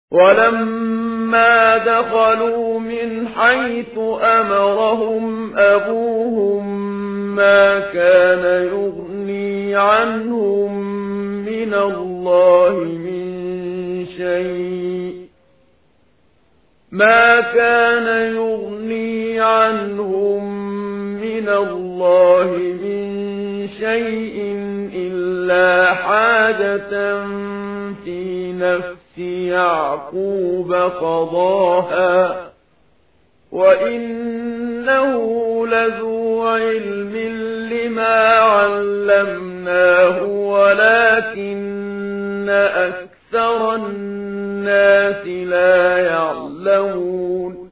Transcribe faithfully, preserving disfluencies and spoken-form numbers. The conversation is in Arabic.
ولما دخلوا من حيث أمرهم أبوهم ما كان يغني عنهم من الله من شيء ما كان يغني عنهم من الله من شيء إلا حاجة في نفس يعقوب قضاها وإنه لذو علم لما علمناه ولكن أكثر الناس لا يعلمون